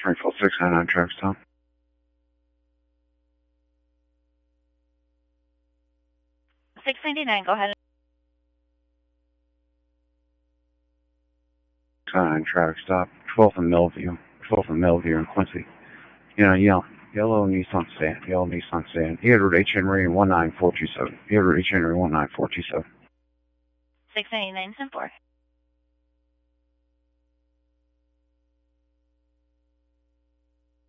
Springfield 699 traffic stop. 699, go ahead. 699 traffic stop. 12th and Millview. 12th and Millview in Quincy. Yellow Nissan Sedan. Yellow Nissan Sedan. Edward H. Henry 19427. Edward H. Henry 19427. 699, 10-4.